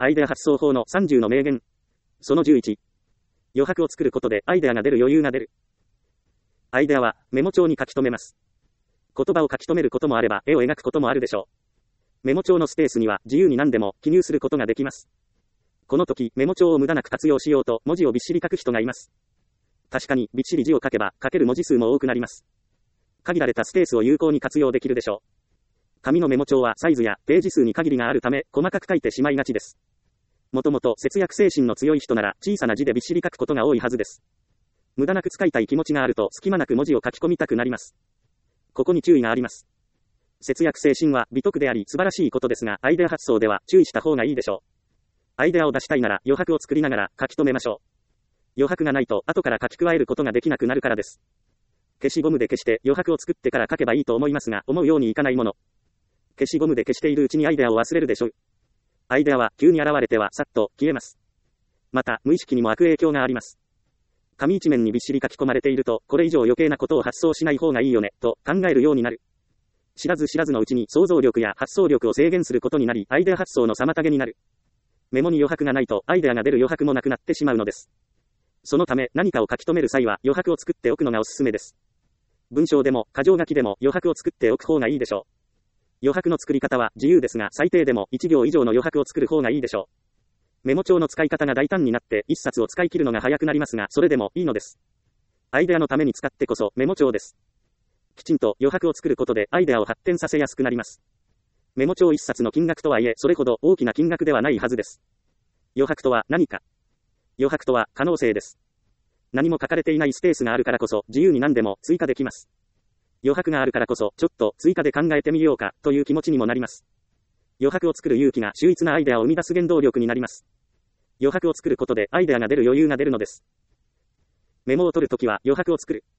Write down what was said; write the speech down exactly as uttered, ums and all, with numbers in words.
アイデア発想法のさんじゅうの名言。そのじゅういち。余白を作ることでアイデアが出る余裕が出る。アイデアはメモ帳に書き留めます。言葉を書き留めることもあれば絵を描くこともあるでしょう。メモ帳のスペースには自由に何でも記入することができます。この時メモ帳を無駄なく活用しようと文字をびっしり書く人がいます。確かにびっしり字を書けば書ける文字数も多くなります。限られたスペースを有効に活用できるでしょう。紙のメモ帳はサイズやページ数に限りがあるため細かく書いてしまいがちです。もともと節約精神の強い人なら小さな字でびっしり書くことが多いはずです。無駄なく使いたい気持ちがあると隙間なく文字を書き込みたくなります。ここに注意があります。節約精神は美徳であり素晴らしいことですが、アイデア発想では注意した方がいいでしょう。アイデアを出したいなら余白を作りながら書き留めましょう。余白がないと後から書き加えることができなくなるからです。消しゴムで消して余白を作ってから書けばいいと思いますが、思うようにいかないもの。消しゴムで消しているうちにアイデアを忘れるでしょう。アイデアは急に現れてはさっと消えます。また無意識にも悪影響があります。紙一面にびっしり書き込まれていると、これ以上余計なことを発想しない方がいいよねと考えるようになる。知らず知らずのうちに想像力や発想力を制限することになり、アイデア発想の妨げになる。メモに余白がないとアイデアが出る余白もなくなってしまうのです。そのため何かを書き留める際は余白を作っておくのがおすすめです。文章でも箇条書きでも余白を作っておく方がいいでしょう。余白の作り方は自由ですが、最低でもいち行以上の余白を作る方がいいでしょう。メモ帳の使い方が大胆になっていっさつを使い切るのが早くなりますが、それでもいいのです。アイデアのために使ってこそメモ帳です。きちんと余白を作ることでアイデアを発展させやすくなります。メモ帳いっさつの金額とはいえ、それほど大きな金額ではないはずです。余白とは何か。余白とは可能性です。何も書かれていないスペースがあるからこそ自由に何でも追加できます。余白があるからこそちょっと追加で考えてみようかという気持ちにもなります。余白を作る勇気が秀逸なアイデアを生み出す原動力になります。余白を作ることでアイデアが出る余裕が出るのです。メモを取るときは余白を作る。